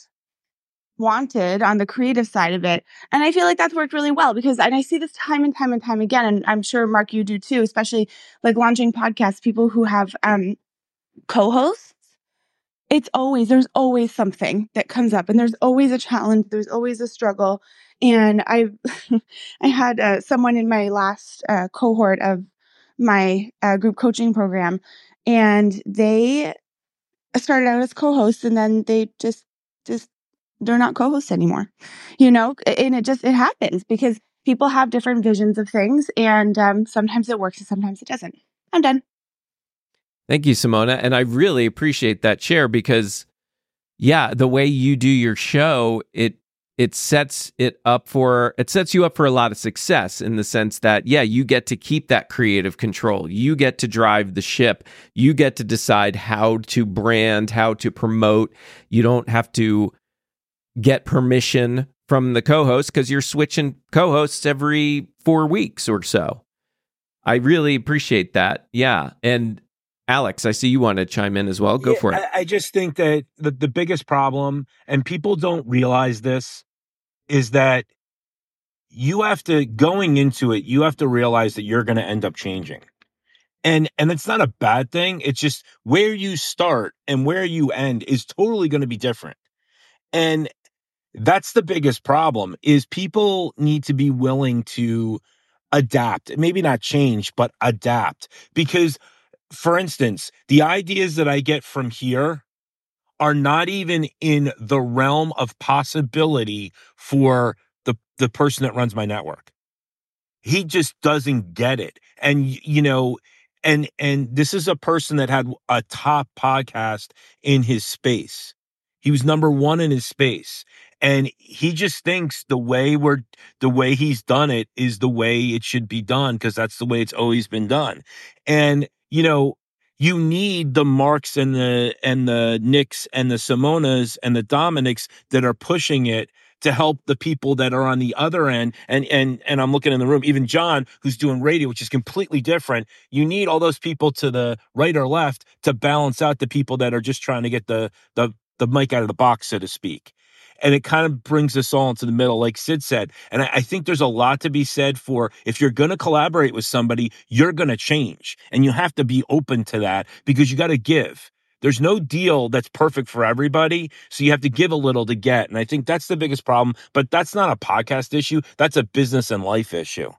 wanted on the creative side of it. And I feel like that's worked really well because, and I see this time and time and time again, and I'm sure, Mark, you do too, especially like launching podcasts, people who have um, co-hosts. It's always, there's always something that comes up and there's always a challenge. There's always a struggle. And I I had uh, someone in my last uh, cohort of my uh, group coaching program, and they started out as co-hosts and then they just, just, they're not co-hosts anymore, you know, and it just, it happens because people have different visions of things, and um, sometimes it works and sometimes it doesn't. I'm done. Thank you, Simona. And I really appreciate that share because, yeah, the way you do your show, it it sets it up for, it sets you up for a lot of success in the sense that, yeah, you get to keep that creative control. You get to drive the ship. You get to decide how to brand, how to promote. You don't have to get permission from the co-host because you're switching co-hosts every four weeks or so. I really appreciate that. Yeah. And Alex, I see you want to chime in as well. Go yeah, for it. I, I just think that the, the biggest problem, and people don't realize this, is that you have to, going into it, you have to realize that you're going to end up changing. And and it's not a bad thing. It's just where you start and where you end is totally going to be different. And that's the biggest problem, is people need to be willing to adapt. Maybe not change, but adapt. Because, for instance, the ideas that I get from here are not even in the realm of possibility for the, the person that runs my network. He just doesn't get it. And, you know, and, and this is a person that had a top podcast in his space. He was number one in his space. And he just thinks the way we're, the way he's done it is the way it should be done, because that's the way it's always been done. And, you know, you need the Marks and the, and the Nicks and the Simonas and the Dominics that are pushing it to help the people that are on the other end. And, and, and I'm looking in the room, even John, who's doing radio, which is completely different. You need all those people to the right or left to balance out the people that are just trying to get the, the, the mic out of the box, so to speak. And it kind of brings us all into the middle, like Sid said. And I, I think there's a lot to be said for, if you're going to collaborate with somebody, you're going to change. And you have to be open to that, because you got to give. There's no deal that's perfect for everybody. So you have to give a little to get. And I think that's the biggest problem. But that's not a podcast issue. That's a business and life issue.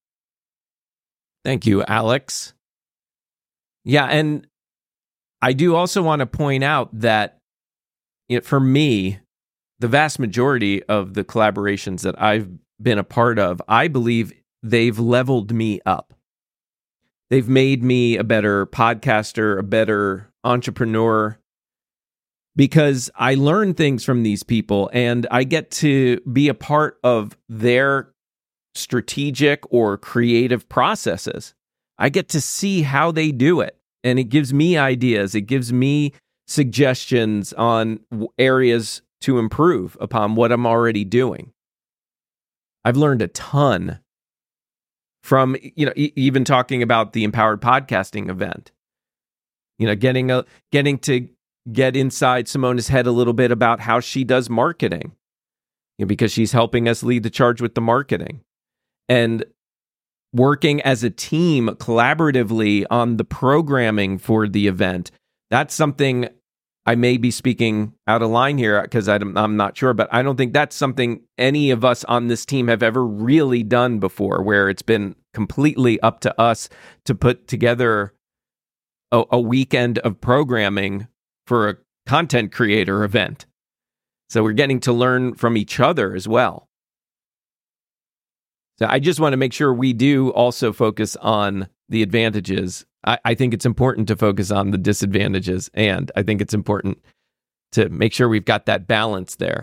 Thank you, Alex. Yeah, and I do also want to point out that, you know, for me, the vast majority of the collaborations that I've been a part of, I believe they've leveled me up. They've made me a better podcaster, a better entrepreneur, because I learn things from these people and I get to be a part of their strategic or creative processes. I get to see how they do it, and it gives me ideas. It gives me suggestions on areas to improve upon what I'm already doing. I've learned a ton from, you know, e- even talking about the Empowered Podcasting event. You know, getting a getting to get inside Simona's head a little bit about how she does marketing, you know, because she's helping us lead the charge with the marketing, and working as a team collaboratively on the programming for the event. That's something I may be speaking out of line here because I'm, I'm not sure, but I don't think that's something any of us on this team have ever really done before, where it's been completely up to us to put together a, a weekend of programming for a content creator event. So we're getting to learn from each other as well. So I just want to make sure we do also focus on the advantages. I, I think it's important to focus on the disadvantages, and I think it's important to make sure we've got that balance there.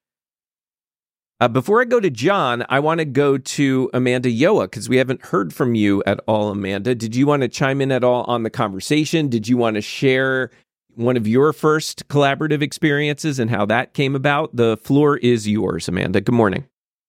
Uh, before I go to John, I want to go to Amanda Yoa, because we haven't heard from you at all, Amanda. Did you want to chime in at all on the conversation? Did you want to share one of your first collaborative experiences and how that came about? The floor is yours, Amanda. Good morning.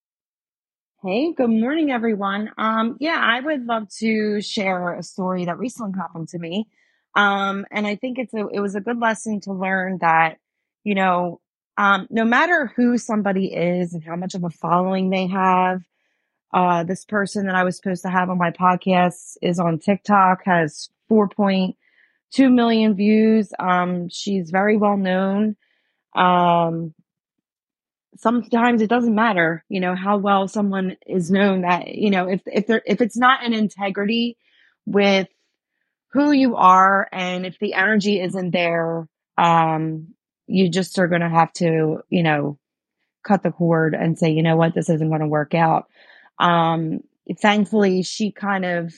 Hey, good morning, everyone. Um, yeah, I would love to share a story that recently happened to me. Um, and I think it's a, it was a good lesson to learn that, you know, um, no matter who somebody is and how much of a following they have, uh, this person that I was supposed to have on my podcast is on TikTok, has four point two million views. Um, she's very well known. Um, sometimes it doesn't matter, you know, how well someone is known, that, you know, if, if there, if it's not an integrity with who you are, and if the energy isn't there, um, you just are going to have to, you know, cut the cord and say, you know what, this isn't going to work out. Um, thankfully she kind of,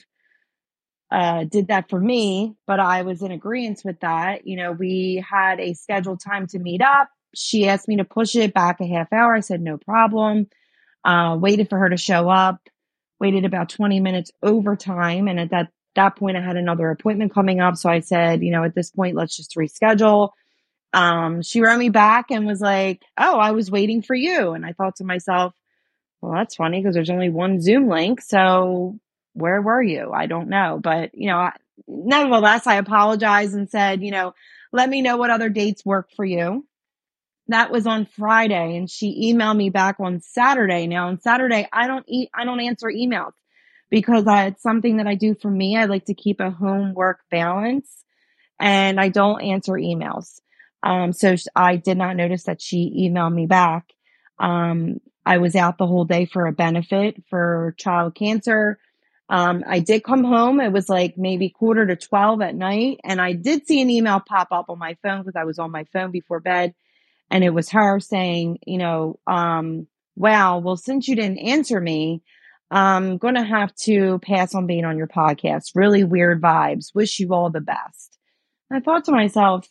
uh, did that for me, but I was in agreement with that. You know, we had a scheduled time to meet up. She asked me to push it back a half hour. I said, no problem. Uh, waited for her to show up, waited about twenty minutes overtime. And at that, that point I had another appointment coming up. So I said, you know, at this point, let's just reschedule. Um, she wrote me back and was like, oh, I was waiting for you. And I thought to myself, well, that's funny because there's only one Zoom link. So where were you? I don't know. But, you know, I, nevertheless, I apologized and said, you know, let me know what other dates work for you. That was on Friday, and she emailed me back on Saturday. Now on Saturday, I don't eat, I don't answer emails because I, it's something that I do for me. I like to keep a home work balance, and I don't answer emails. Um, so I did not notice that she emailed me back. Um, I was out the whole day for a benefit for child cancer. Um, I did come home. It was like maybe quarter to twelve at night. And I did see an email pop up on my phone because I was on my phone before bed. And it was her saying, you know, um, wow, well, since you didn't answer me, I'm going to have to pass on being on your podcast. Really weird vibes. Wish you all the best. I thought to myself,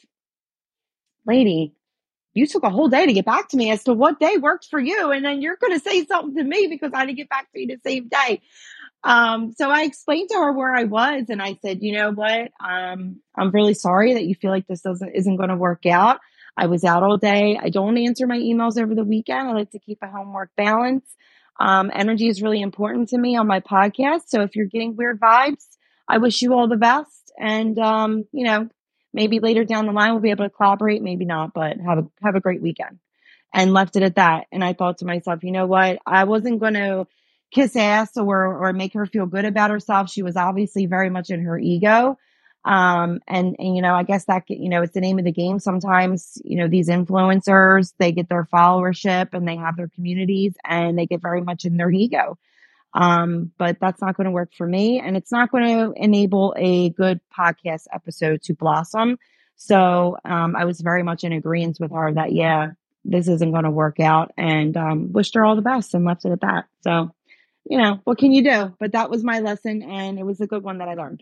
lady, you took a whole day to get back to me as to what day worked for you. And then you're going to say something to me because I didn't get back to you the same day. Um, so I explained to her where I was, and I said, you know what? Um, I'm really sorry that you feel like this doesn't, isn't going to work out. I was out all day. I don't answer my emails over the weekend. I like to keep a homework balance. Um, energy is really important to me on my podcast. So if you're getting weird vibes, I wish you all the best. And, um, you know, maybe later down the line, we'll be able to collaborate, maybe not, but have a, have a great weekend. And left it at that. And I thought to myself, you know what? I wasn't going to kiss ass or, or make her feel good about herself. She was obviously very much in her ego. Um, and, and, you know, I guess that, you know, it's the name of the game. Sometimes, you know, these influencers, they get their followership and they have their communities and they get very much in their ego. Um, but that's not going to work for me, and it's not going to enable a good podcast episode to blossom. So, um, I was very much in agreement with her that, yeah, this isn't going to work out, and, um, wished her all the best and left it at that. So, you know, what can you do? But that was my lesson, and it was a good one that I learned.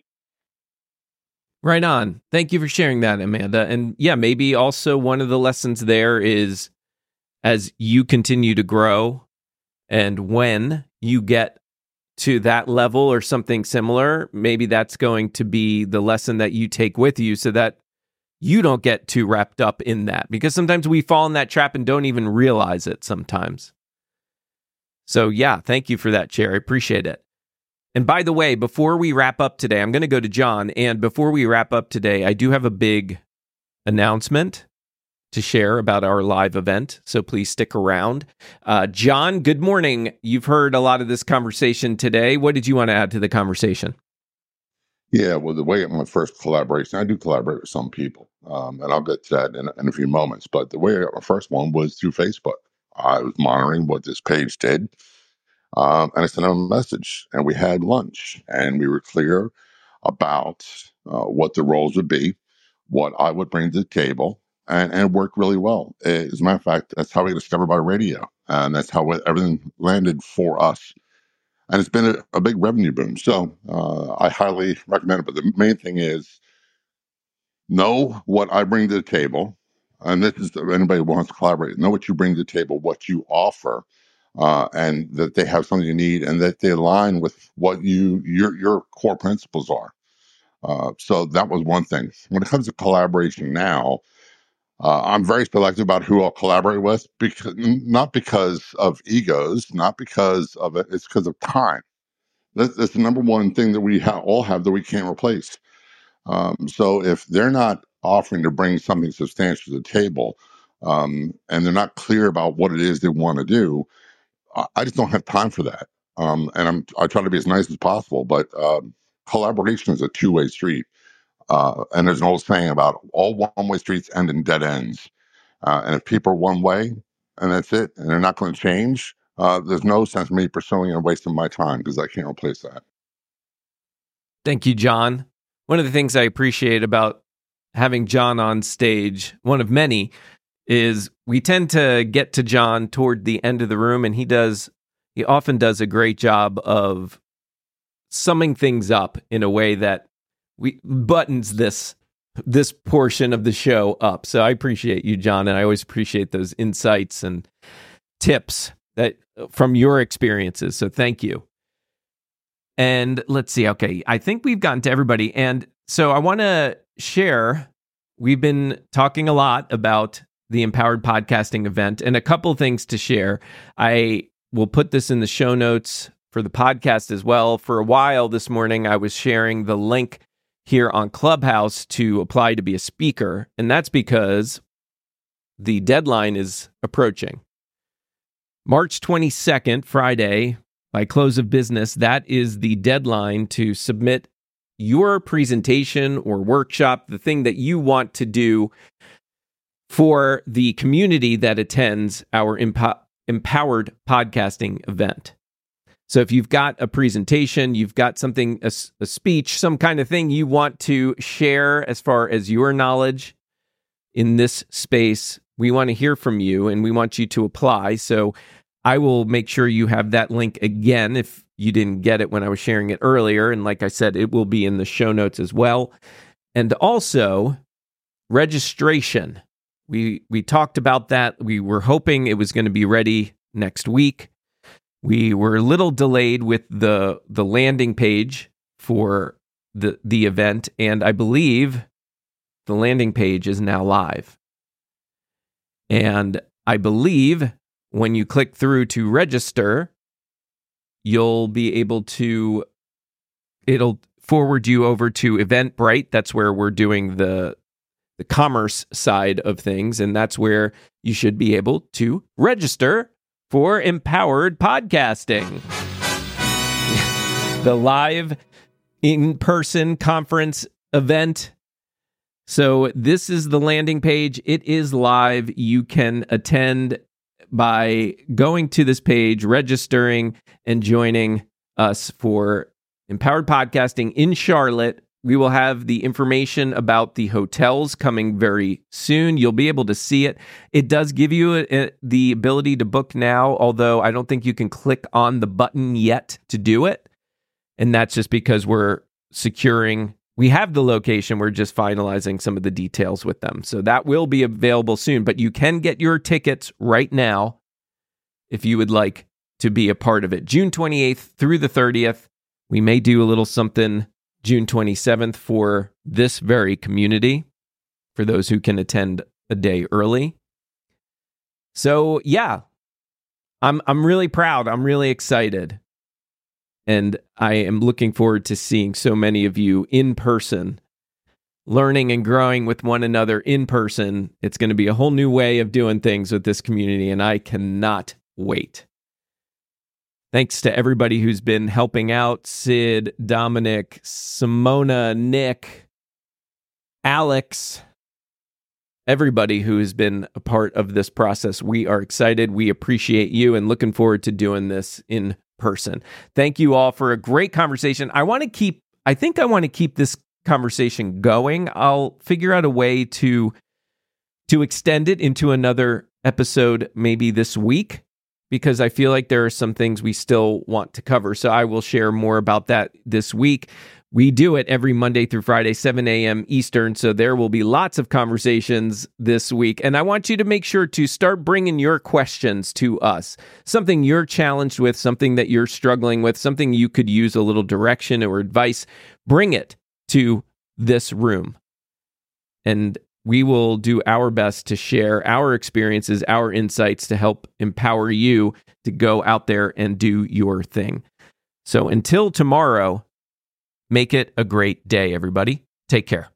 Right on. Thank you for sharing that, Amanda. And yeah, maybe also one of the lessons there is as you continue to grow and when you get to that level or something similar, maybe that's going to be the lesson that you take with you so that you don't get too wrapped up in that, because sometimes we fall in that trap and don't even realize it sometimes. So yeah, thank you for that, Cherry. Appreciate it. And by the way, before we wrap up today, I'm going to go to John. And before we wrap up today, I do have a big announcement to share about our live event. So please stick around. Uh, John, good morning. You've heard a lot of this conversation today. What did you want to add to the conversation? Yeah, well, the way my first collaboration, I do collaborate with some people, um, and I'll get to that in, in a few moments. But the way I got my first one was through Facebook. I was monitoring what this page did. Um, and I sent him a message, and we had lunch, and we were clear about uh, what the roles would be, what I would bring to the table, and, and it worked really well. As a matter of fact, that's how we got discovered by radio, and that's how it, everything landed for us. and it's been a, a big revenue boom. So uh, I highly recommend it. But the main thing is know what I bring to the table. And this is anybody who wants to collaborate, know what you bring to the table, what you offer, uh, and that they have something you need, and that they align with what you your your core principles are. Uh, so that was one thing. When it comes to collaboration now, uh, I'm very selective about who I'll collaborate with, because not because of egos, not because of it, it's because of time. That's, that's the number one thing that we ha- all have that we can't replace. Um, so if they're not offering to bring something substantial to the table, um, and they're not clear about what it is they want to do, I, I just don't have time for that. Um, and I'm I try to be as nice as possible, but um, collaboration is a two way street. Uh, and there's an old saying about all one way streets end in dead ends. Uh, and if people are one way and that's it, and they're not going to change, uh, there's no sense in me pursuing and wasting my time because I can't replace that. Thank you, John. One of the things I appreciate about having John on stage, one of many, is we tend to get to John toward the end of the room, and he does, he often does a great job of summing things up in a way that we buttons this this portion of the show up. So I appreciate you, John, and I always appreciate those insights and tips that from your experiences. So thank you. And let's see. Okay, I think we've gotten to everybody. And so I want to share, we've been talking a lot about the Empowered Podcasting event, and a couple things to share. I will put this in the show notes for the podcast as well. For a while this morning, I was sharing the link here on Clubhouse to apply to be a speaker, and that's because the deadline is approaching. March twenty-second, Friday, by close of business, that is the deadline to submit your presentation or workshop, the thing that you want to do for the community that attends our Empo- Empowered Podcasting event. So if you've got a presentation, you've got something, a, a speech, some kind of thing you want to share as far as your knowledge in this space, we want to hear from you and we want you to apply. So I will make sure you have that link again if you didn't get it when I was sharing it earlier. And like I said, it will be in the show notes as well. And also, registration. We we talked about that. We were hoping it was going to be ready next week. We were a little delayed with the the landing page for the the event, and I believe the landing page is now live. And I believe when you click through to register, you'll be able to, it'll forward you over to Eventbrite. That's where we're doing the the commerce side of things, and that's where you should be able to register for Empowered Podcasting, the live in-person conference event. So this is the landing page. It is live. You can attend by going to this page, registering, and joining us for Empowered Podcasting in Charlotte. We will have the information about the hotels coming very soon. You'll be able to see it. It does give you a, a, the ability to book now, although I don't think you can click on the button yet to do it. And that's just because we're securing, we have the location, we're just finalizing some of the details with them. So that will be available soon, but you can get your tickets right now if you would like to be a part of it. June twenty-eighth through the thirtieth. We may do a little something June twenty-seventh for this very community, for those who can attend a day early. So yeah, I'm I'm really proud. I'm really excited. And I am looking forward to seeing so many of you in person, learning and growing with one another in person. It's going to be a whole new way of doing things with this community, and I cannot wait. Thanks to everybody who's been helping out, Sid, Dominic, Simona, Nick, Alex, everybody who has been a part of this process. We are excited. We appreciate you and looking forward to doing this in person. Thank you all for a great conversation. I want to keep, I think I want to keep this conversation going. I'll figure out a way to, to extend it into another episode maybe this week, because I feel like there are some things we still want to cover. So I will share more about that this week. We do it every Monday through Friday, seven a.m. Eastern. So there will be lots of conversations this week. And I want you to make sure to start bringing your questions to us. Something you're challenged with, something that you're struggling with, something you could use a little direction or advice. Bring it to this room. And we will do our best to share our experiences, our insights to help empower you to go out there and do your thing. So until tomorrow, make it a great day, everybody. Take care.